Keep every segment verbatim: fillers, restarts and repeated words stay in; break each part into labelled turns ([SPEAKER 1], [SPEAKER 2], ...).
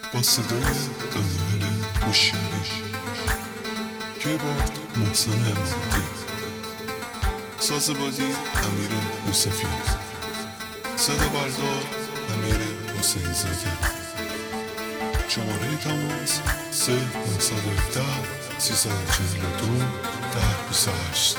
[SPEAKER 1] با صدای دانیل هوشیاری که با محسن امادی، ساز بازی امیر یوسفی، صدا بردار امیر حسین زاده، شماره تماس سه نهصد و هفده سیصد و چهل و دو ده بیست و هشت.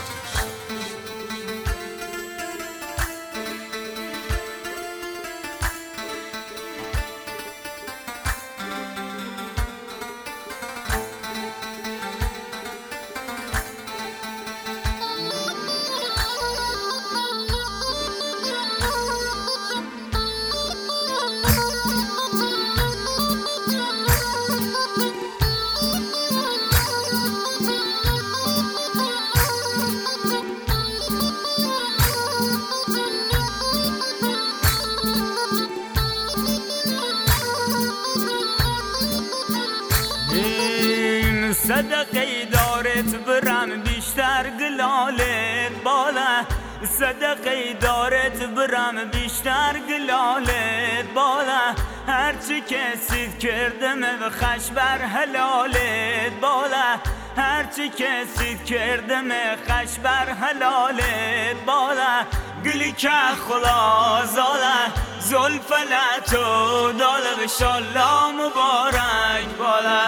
[SPEAKER 2] صدقه دارت برم بیشتر گلالت بالا، صدقه دارت برم بیشتر گلالت بالا، هرچی کسید کردم و خش بر حلالت بالا، هرچی کسید کردم خش بر حلالت بالا، گلی که خلازاله زلفلتو داله بشالله مبارک بالا.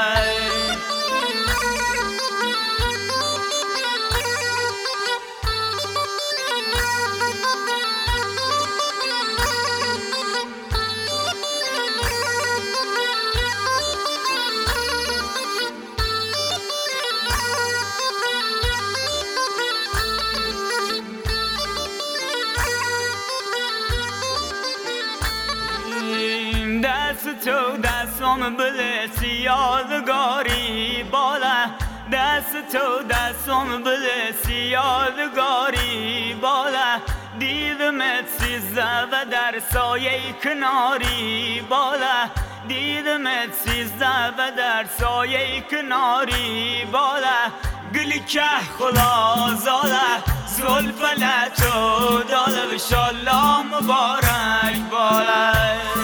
[SPEAKER 2] دست تو دستم بلسی یادگاری بالا، دست تو دستم بلسی یادگاری بالا، دیدمت سیزده و در سایه کناری بالا، دیدمت سیزده و در سایه کناری بالا، گلی که خلازاله زلفلتو داله بشالله مبارک بالا.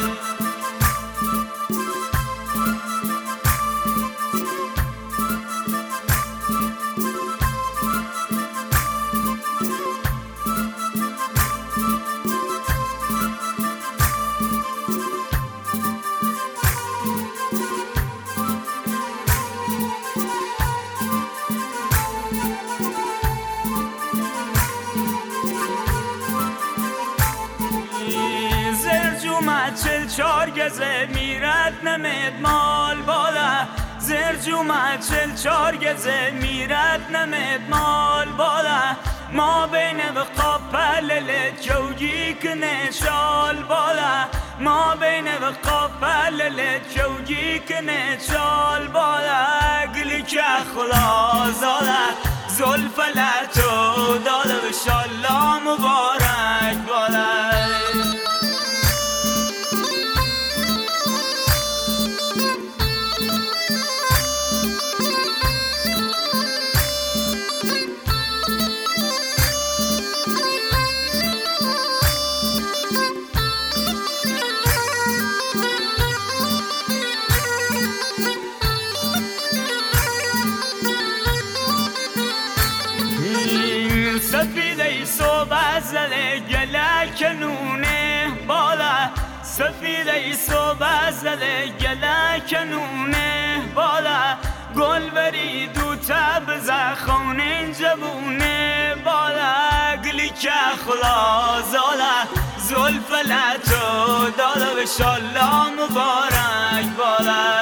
[SPEAKER 2] چل چار گزه میرد نمید مال بالا، زرجومه چل چار گزه میرد نمید مال بالا، ما بین وقا پلل چوگی کنه شال بالا، ما بین وقا پلل چوگی کنه شال بالا، گلی که خلازاله زلفلتو داله بشالله مبارک بالا. سفیده صبح زده گله کنونه بالا، سفیده صبح زده گله کنونه بالا، گل بری دو تب زخونه جبونه بالا، گلی که خلازاله زلفلتو داله بشالله مبارک بالا.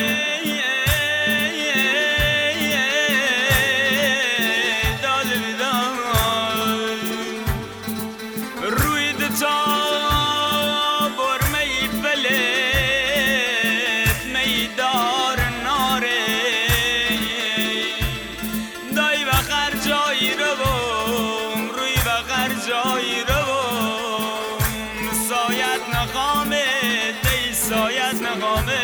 [SPEAKER 2] سایت نخامه دی سایت نخامه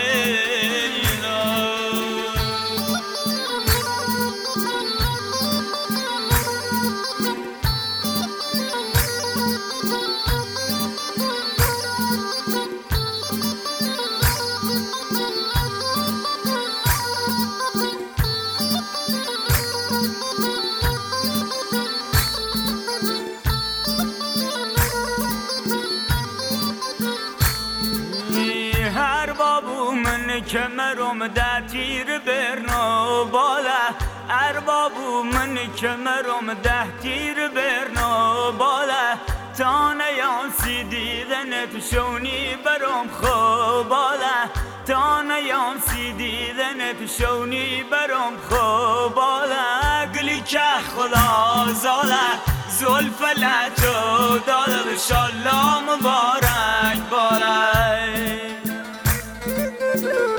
[SPEAKER 2] اربابو من کمرم در تیر برنا بالا اربابو من کمرم ده تیر برنا بالا تا نیانسی دیدنت شونی برام خوباله تا نیانسی دیدنت شونی برام خوباله گلی که خدا زاله زلف لطو داده شالله مبارک باله